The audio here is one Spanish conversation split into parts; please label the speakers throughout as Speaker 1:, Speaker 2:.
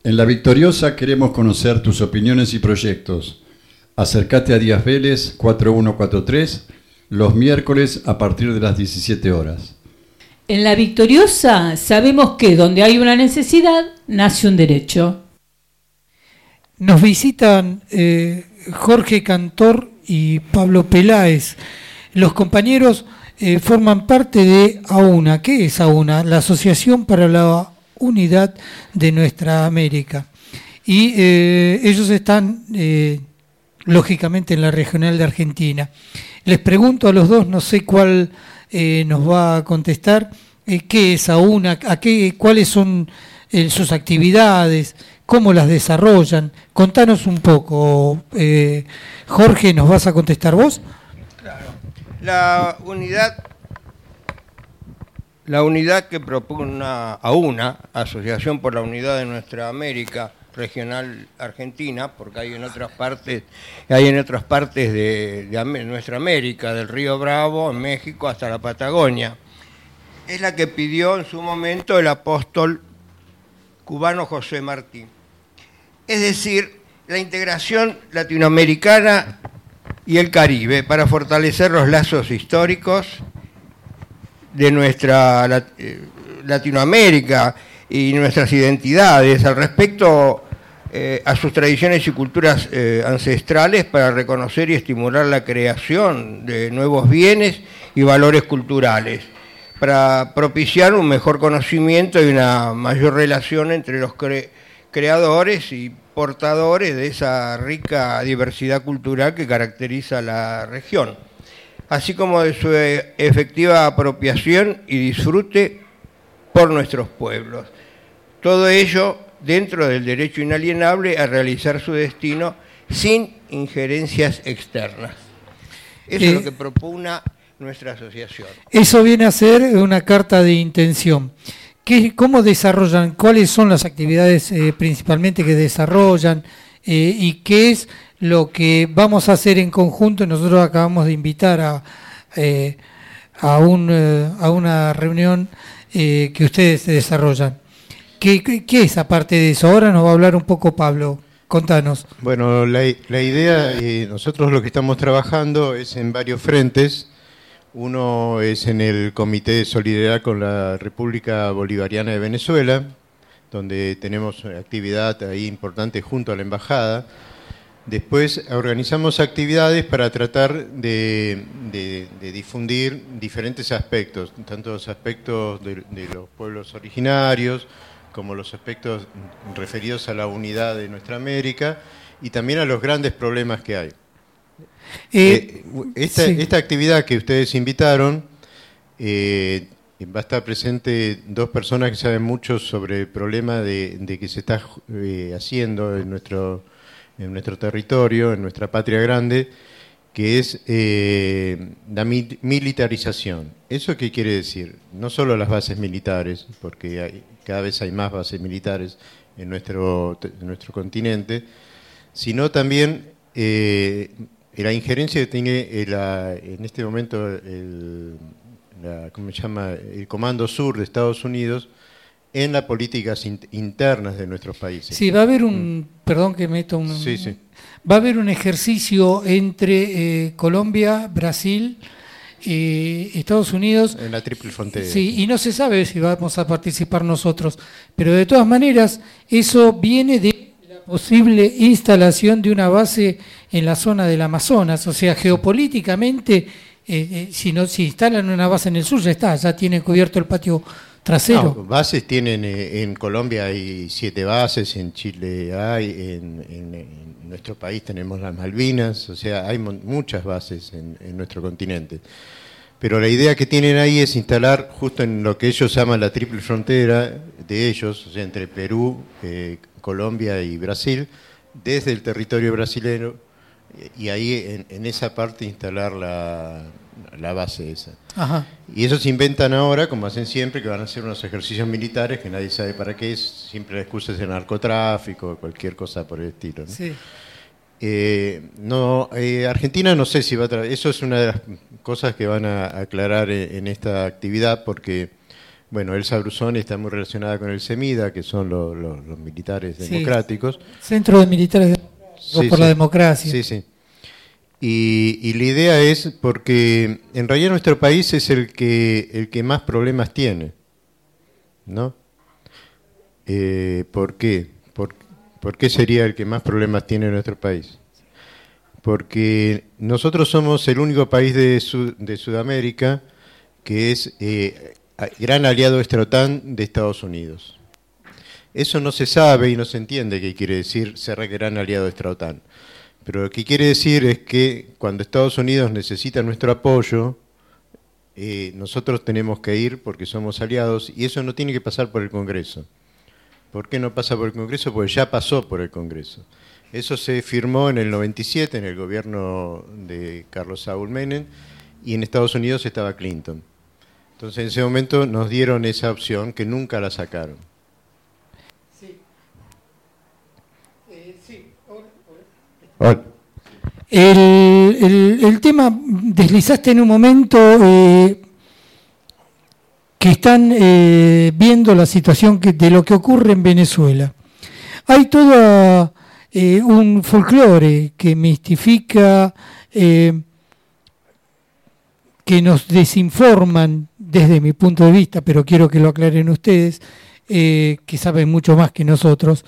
Speaker 1: En La Victoriosa queremos conocer tus opiniones y proyectos. Acércate a Díaz Vélez 4143 los miércoles a partir de las 17 horas.
Speaker 2: En La Victoriosa sabemos que donde hay una necesidad, nace un derecho.
Speaker 3: Nos visitan Jorge Cantor y Pablo Peláez. Los compañeros forman parte de AUNA. ¿Qué es AUNA? La Asociación para la Unidad de Nuestra América. Y ellos están, lógicamente, en la Regional de Argentina. Les pregunto a los dos, no sé cuál nos va a contestar, ¿qué es AUNA? ¿Cuáles son sus actividades? ¿Cómo las desarrollan? Contanos un poco. Jorge, ¿nos vas a contestar vos?
Speaker 4: Claro. La unidad que propone AUNA, Asociación por la Unidad de Nuestra América, Regional Argentina, porque hay en otras partes de nuestra América, del Río Bravo, en México, hasta la Patagonia. Es la que pidió en su momento el apóstol cubano José Martí. Es decir, la integración latinoamericana y el Caribe para fortalecer los lazos históricos de nuestra Latinoamérica y nuestras identidades al respecto a sus tradiciones y culturas ancestrales para reconocer y estimular la creación de nuevos bienes y valores culturales, para propiciar un mejor conocimiento y una mayor relación entre los creadores y portadores de esa rica diversidad cultural que caracteriza la región, así como de su efectiva apropiación y disfrute por nuestros pueblos. Todo ello dentro del derecho inalienable a realizar su destino sin injerencias externas. Eso es lo que propugna nuestra asociación.
Speaker 3: Eso viene a ser una carta de intención. ¿Cómo desarrollan? ¿Cuáles son las actividades principalmente que desarrollan? ¿Y qué es lo que vamos a hacer en conjunto? Nosotros acabamos de invitar a una reunión que ustedes desarrollan. ¿Qué es aparte de eso? Ahora nos va a hablar un poco Pablo. Contanos.
Speaker 5: Bueno, la idea, nosotros lo que estamos trabajando es en varios frentes. Uno es en el Comité de Solidaridad con la República Bolivariana de Venezuela, donde tenemos actividad ahí importante junto a la Embajada. Después organizamos actividades para tratar de difundir diferentes aspectos, tanto los aspectos de los pueblos originarios, como los aspectos referidos a la unidad de nuestra América y también a los grandes problemas que hay. Esta actividad que ustedes invitaron, va a estar presente dos personas que saben mucho sobre el problema de que se está haciendo en nuestro territorio, en nuestra patria grande, que es la militarización. ¿Eso qué quiere decir? No solo las bases militares, porque cada vez hay más bases militares en nuestro continente, sino también la injerencia que tiene en este momento el Comando Sur de Estados Unidos en las políticas internas de nuestros países.
Speaker 3: Sí, va a haber perdón que meto
Speaker 5: Sí.
Speaker 3: Va a haber un ejercicio entre Colombia, Brasil, Estados Unidos.
Speaker 5: En la triple frontera.
Speaker 3: Sí, y no se sabe si vamos a participar nosotros, pero de todas maneras eso viene de la posible instalación de una base en la zona del Amazonas, o sea, geopolíticamente, si instalan una base en el sur, ya tienen cubierto el patio trasero.
Speaker 5: No, bases tienen, en Colombia hay 7 bases, en Chile hay, en nuestro país tenemos las Malvinas, o sea, hay muchas bases en nuestro continente. Pero la idea que tienen ahí es instalar justo en lo que ellos llaman la triple frontera de ellos, o sea, entre Perú, Colombia y Brasil, desde el territorio brasileño, y ahí en esa parte instalar la base esa.
Speaker 3: Ajá.
Speaker 5: Y ellos inventan ahora, como hacen siempre, que van a hacer unos ejercicios militares que nadie sabe para qué es, siempre la excusa es el narcotráfico, cualquier cosa por el estilo, ¿no?
Speaker 3: Sí.
Speaker 5: Argentina no sé si va a eso es una de las cosas que van a aclarar en esta actividad, porque Bueno, Elsa Brusoni está muy relacionada con el CEMIDA, que son los militares
Speaker 3: Sí.
Speaker 5: democráticos.
Speaker 3: Centro de Militares Democráticos por la Democracia.
Speaker 5: Sí, sí. Y la idea es porque en realidad nuestro país es el que más problemas tiene, ¿no? ¿Por qué? ¿Por qué sería el que más problemas tiene en nuestro país? Porque nosotros somos el único país de Sudamérica que es gran aliado extra-OTAN de Estados Unidos. Eso no se sabe y no se entiende qué quiere decir ser gran aliado extra-OTAN. Pero lo que quiere decir es que cuando Estados Unidos necesita nuestro apoyo, nosotros tenemos que ir porque somos aliados y eso no tiene que pasar por el Congreso. ¿Por qué no pasa por el Congreso? Porque ya pasó por el Congreso. Eso se firmó en el 97 en el gobierno de Carlos Saúl Menem y en Estados Unidos estaba Clinton. Entonces en ese momento nos dieron esa opción que nunca la sacaron. Hola.
Speaker 3: El tema, deslizaste en un momento que están viendo la situación de lo que ocurre en Venezuela. Hay todo un folclore que mistifica, que nos desinforman desde mi punto de vista, pero quiero que lo aclaren ustedes, que saben mucho más que nosotros.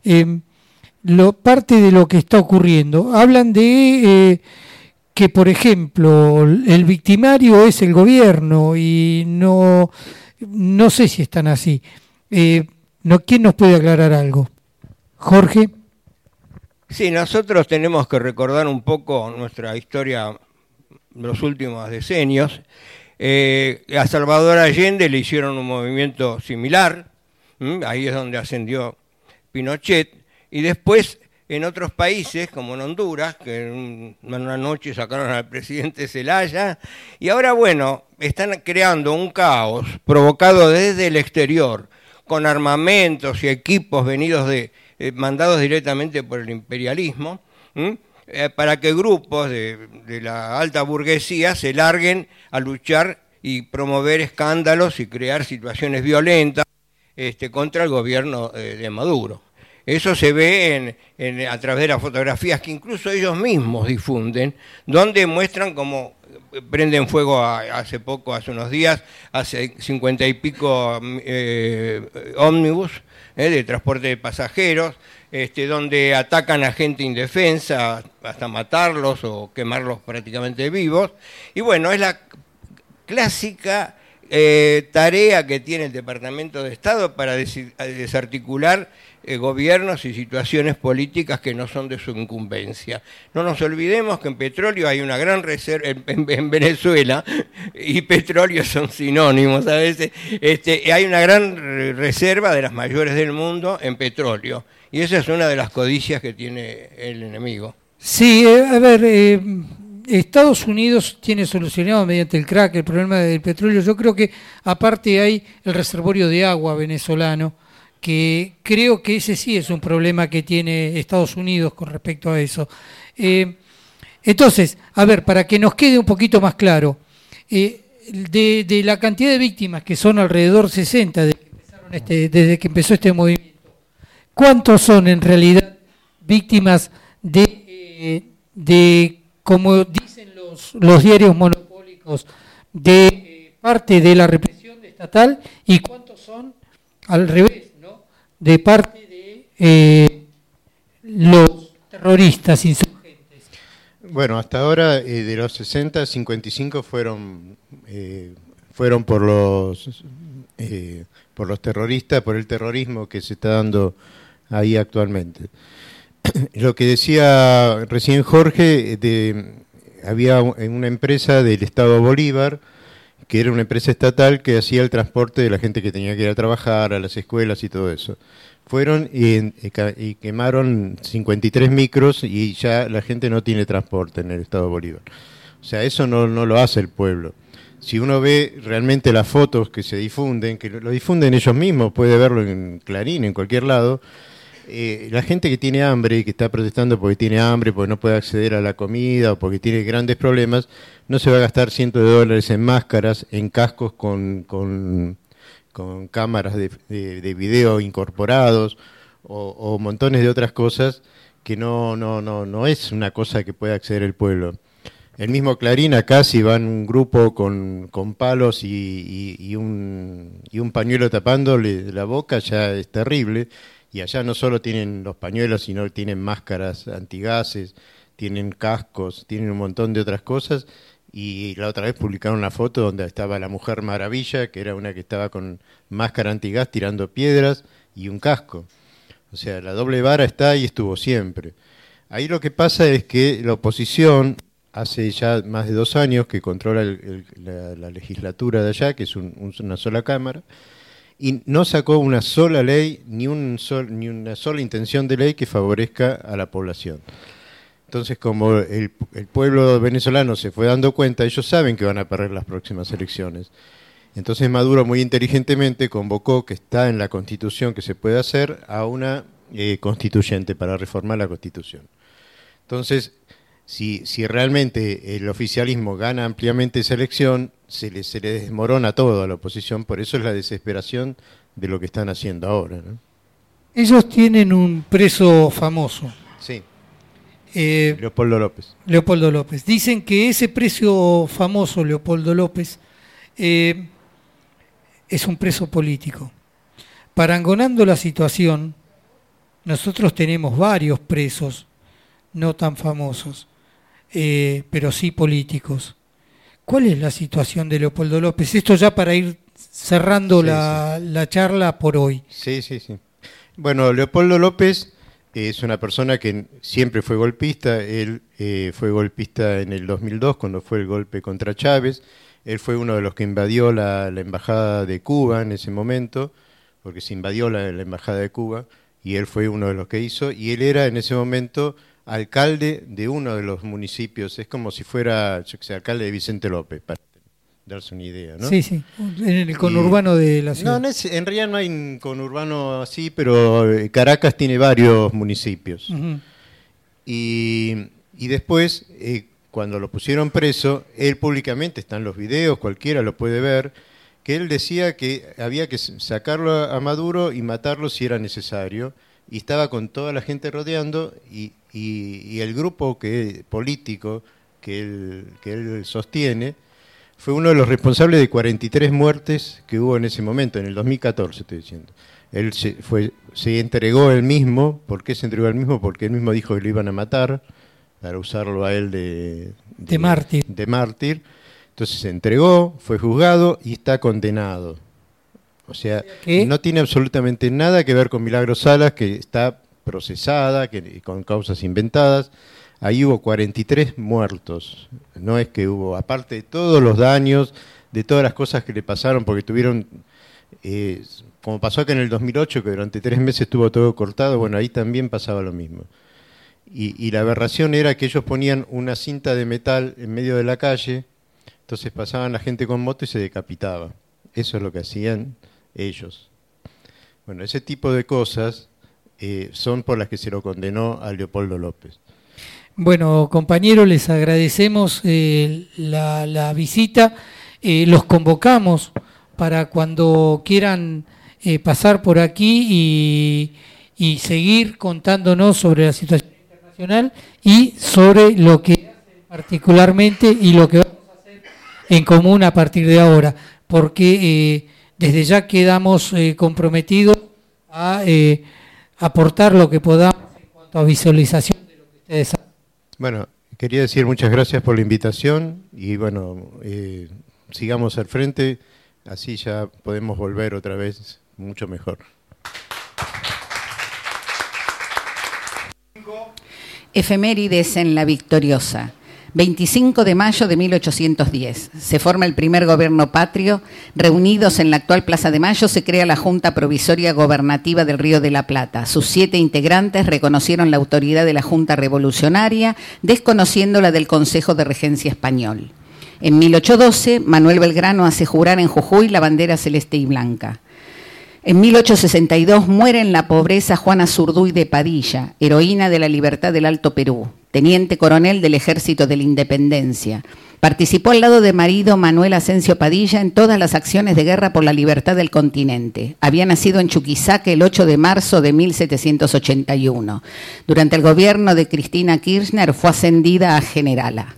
Speaker 3: Parte de lo que está ocurriendo. Hablan de que, por ejemplo, el victimario es el gobierno y no sé si están así. ¿Quién nos puede aclarar algo? Jorge.
Speaker 4: Sí, nosotros tenemos que recordar un poco nuestra historia de los últimos decenios. A Salvador Allende le hicieron un movimiento similar, ahí es donde ascendió Pinochet. Y después, en otros países, como en Honduras, que en una noche sacaron al presidente Zelaya, y ahora, bueno, están creando un caos provocado desde el exterior, con armamentos y equipos mandados directamente por el imperialismo, para que grupos de la alta burguesía se larguen a luchar y promover escándalos y crear situaciones violentas contra el gobierno de Maduro. Eso se ve a través de las fotografías que incluso ellos mismos difunden, donde muestran cómo prenden fuego hace unos días, hace 50 y pico ómnibus de transporte de pasajeros, donde atacan a gente indefensa hasta matarlos o quemarlos prácticamente vivos. Y bueno, es la clásica tarea que tiene el Departamento de Estado para desarticular gobiernos y situaciones políticas que no son de su incumbencia. No nos olvidemos que en petróleo hay una gran reserva, en Venezuela, y petróleo son sinónimos a veces, hay una gran reserva de las mayores del mundo en petróleo, y esa es una de las codicias que tiene el enemigo.
Speaker 3: Sí, a ver, Estados Unidos tiene solucionado mediante el crack el problema del petróleo. Yo creo que aparte hay el reservorio de agua venezolano, que creo que ese sí es un problema que tiene Estados Unidos con respecto a eso. Entonces, a ver, para que nos quede un poquito más claro, de la cantidad de víctimas, que son alrededor 60 desde que empezó este movimiento, ¿cuántos son en realidad víctimas de como dicen los diarios monopólicos, de parte de la represión estatal, y cuántos son al revés, ¿no?, de parte de los terroristas insurgentes?
Speaker 5: Bueno, hasta ahora de los 60, 55 fueron por los terroristas, por el terrorismo que se está dando ahí actualmente. Lo que decía recién Jorge, había una empresa del Estado Bolívar, que era una empresa estatal que hacía el transporte de la gente que tenía que ir a trabajar, a las escuelas y todo eso. Fueron y quemaron 53 micros y ya la gente no tiene transporte en el Estado Bolívar. O sea, eso no lo hace el pueblo. Si uno ve realmente las fotos que se difunden, que lo difunden ellos mismos, puede verlo en Clarín, en cualquier lado, la gente que tiene hambre y que está protestando porque tiene hambre, porque no puede acceder a la comida o porque tiene grandes problemas, no se va a gastar $100 en máscaras, en cascos con con cámaras de video incorporados o montones de otras cosas que no es una cosa que pueda acceder el pueblo. El mismo Clarín, acá si van un grupo con palos y un pañuelo tapándole la boca, ya es terrible. Y allá no solo tienen los pañuelos, sino tienen máscaras antigases, tienen cascos, tienen un montón de otras cosas. Y la otra vez publicaron una foto donde estaba la Mujer Maravilla, que era una que estaba con máscara antigás tirando piedras y un casco. O sea, la doble vara está y estuvo siempre. Ahí lo que pasa es que la oposición, hace ya más de 2 años que controla la legislatura de allá, que es una sola cámara, y no sacó una sola ley, ni una sola intención de ley que favorezca a la población. Entonces, como el pueblo venezolano se fue dando cuenta, ellos saben que van a perder las próximas elecciones. Entonces Maduro muy inteligentemente convocó, que está en la Constitución que se puede hacer, a una constituyente para reformar la Constitución. Entonces, si realmente el oficialismo gana ampliamente esa elección, se le desmorona todo a la oposición, por eso es la desesperación de lo que están haciendo ahora, ¿no?
Speaker 3: Ellos tienen un preso famoso.
Speaker 5: Sí. Leopoldo López.
Speaker 3: Leopoldo López. Dicen que ese preso famoso, Leopoldo López, es un preso político. Parangonando la situación, nosotros tenemos varios presos, no tan famosos, pero sí políticos. ¿Cuál es la situación de Leopoldo López? Esto ya para ir cerrando la charla por hoy.
Speaker 5: Sí. Bueno, Leopoldo López es una persona que siempre fue golpista. Él fue golpista en el 2002 cuando fue el golpe contra Chávez. Él fue uno de los que invadió la embajada de Cuba en ese momento, porque se invadió la embajada de Cuba, y él fue uno de los que hizo, y él era en ese momento alcalde de uno de los municipios. Es como si fuera, yo que sé, alcalde de Vicente López, para darse una idea, ¿no?
Speaker 3: Sí, en el conurbano de la ciudad.
Speaker 5: No, en realidad no hay un conurbano así, pero Caracas tiene varios municipios. Uh-huh. Y después, cuando lo pusieron preso, él públicamente, están los videos, cualquiera lo puede ver, que él decía que había que sacarlo a Maduro y matarlo si era necesario, y estaba con toda la gente rodeando, y el grupo político que él sostiene fue uno de los responsables de 43 muertes que hubo en ese momento, en el 2014 estoy diciendo. Él se entregó él mismo. ¿Por qué se entregó él mismo? Porque él mismo dijo que lo iban a matar, para usarlo a él de mártir. Entonces se entregó, fue juzgado y está condenado. O sea, no tiene absolutamente nada que ver con Milagros Salas, que está procesada, con causas inventadas. Ahí hubo 43 muertos. No es que hubo, aparte de todos los daños, de todas las cosas que le pasaron, porque tuvieron, como pasó acá en el 2008, que durante 3 meses estuvo todo cortado, bueno, ahí también pasaba lo mismo. Y la aberración era que ellos ponían una cinta de metal en medio de la calle, entonces pasaban la gente con moto y se decapitaba. Eso es lo que hacían ellos. Bueno, ese tipo de cosas son por las que se lo condenó a Leopoldo López.
Speaker 3: Bueno, compañeros, les agradecemos la visita. Los convocamos para cuando quieran pasar por aquí y seguir contándonos sobre la situación internacional y sobre lo que hacen particularmente y lo que vamos a hacer en común a partir de ahora, porque desde ya quedamos comprometidos a aportar lo que podamos en cuanto a visualización de lo que ustedes hacen.
Speaker 5: Bueno, quería decir muchas gracias por la invitación y bueno, sigamos al frente, así ya podemos volver otra vez mucho mejor.
Speaker 6: Efemérides en La Victoriosa. 25 de mayo de 1810. Se forma el primer gobierno patrio. Reunidos en la actual Plaza de Mayo, se crea la Junta Provisoria Gobernativa del Río de la Plata. Sus 7 integrantes reconocieron la autoridad de la Junta Revolucionaria, desconociendo la del Consejo de Regencia Español. En 1812, Manuel Belgrano hace jurar en Jujuy la bandera celeste y blanca. En 1862 muere en la pobreza Juana Zurduy de Padilla, heroína de la libertad del Alto Perú, teniente coronel del Ejército de la Independencia, Participó al lado de marido Manuel Asensio Padilla en todas las acciones de guerra por la libertad del continente. Había nacido en Chuquisaca el 8 de marzo de 1781. Durante el gobierno de Cristina Kirchner fue ascendida a generala.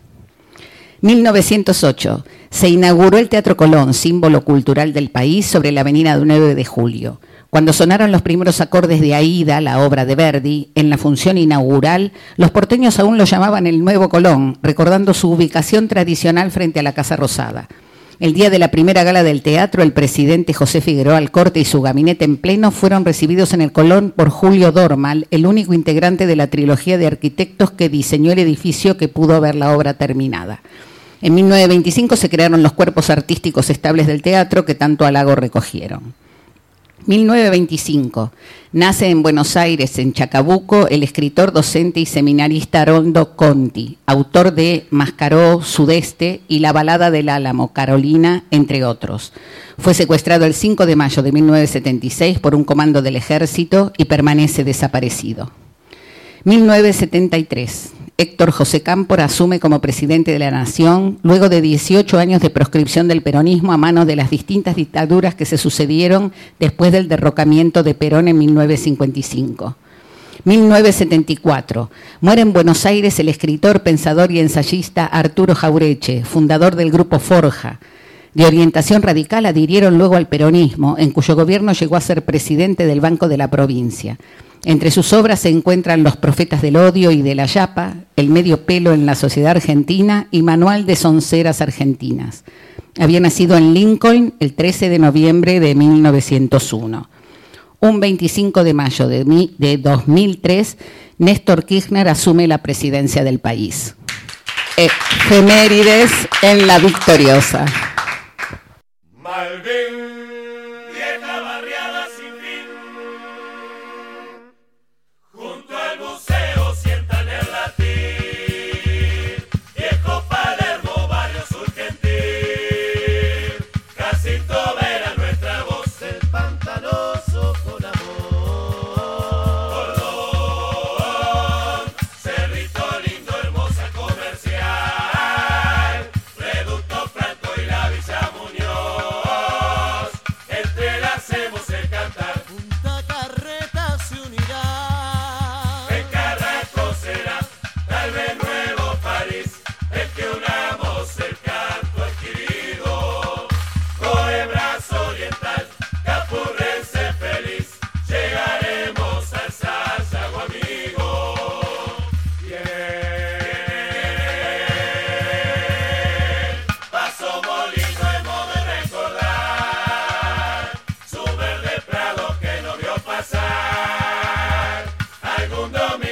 Speaker 6: 1908. Se inauguró el Teatro Colón, símbolo cultural del país, sobre la avenida 9 de Julio. Cuando sonaron los primeros acordes de Aída, la obra de Verdi, en la función inaugural, los porteños aún lo llamaban el Nuevo Colón, recordando su ubicación tradicional frente a la Casa Rosada. El día de la primera gala del teatro, el presidente José Figueroa Alcorte y su gabinete en pleno fueron recibidos en el Colón por Julio Dormal, el único integrante de la trilogía de arquitectos que diseñó el edificio que pudo ver la obra terminada. En 1925 se crearon los cuerpos artísticos estables del teatro que tanto halago recogieron. 1925. Nace en Buenos Aires, en Chacabuco, el escritor, docente y seminarista Haroldo Conti, autor de Mascaró, Sudeste y La balada del Álamo, Carolina, entre otros. Fue secuestrado el 5 de mayo de 1976 por un comando del ejército y permanece desaparecido. 1973. Héctor José Cámpora asume como presidente de la Nación luego de 18 años de proscripción del peronismo a manos de las distintas dictaduras que se sucedieron después del derrocamiento de Perón en 1955. 1974. Muere en Buenos Aires el escritor, pensador y ensayista Arturo Jaureche, fundador del Grupo Forja. De orientación radical, adhirieron luego al peronismo, en cuyo gobierno llegó a ser presidente del Banco de la Provincia. Entre sus obras se encuentran Los Profetas del Odio y de la Yapa, El medio pelo en la sociedad argentina y Manual de sonceras argentinas. Había nacido en Lincoln el 13 de noviembre de 1901. Un 25 de mayo de 2003, Néstor Kirchner asume la presidencia del país. Efemérides en La Victoriosa.
Speaker 7: Malvin, vieja barriada sin fin, junto al buceo sientan el latín, viejo Palermo, barrio surgentil, Jacinto Vera, nuestra voz, el pantanoso con amor, Cordón, Cerrito lindo, hermosa comercial, Reducto Franco y la Villa Muñoz. Entrelacemos el cantar. Punta Carreta se unirá. En Carrasco será, tal vez Nuevo París, el que unamos el canto adquirido. Coebrazo Oriental, Capurrense feliz, llegaremos al Sayago amigo. Bien, Paso Molino hemos de recordar su verde prado que no vio pasar algún domingo.